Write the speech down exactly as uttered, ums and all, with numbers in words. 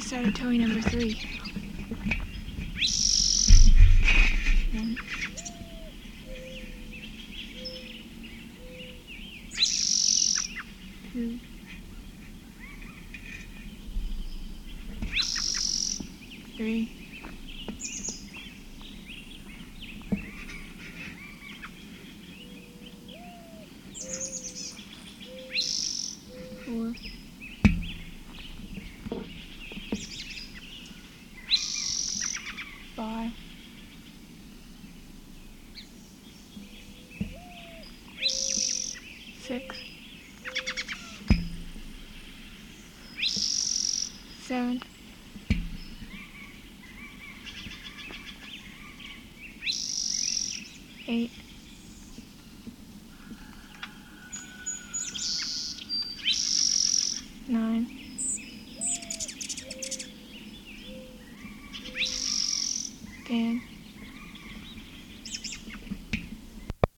started towing number three. One. Two. Three. Four. Five. Six. Seven. Eight. Nine. Ten.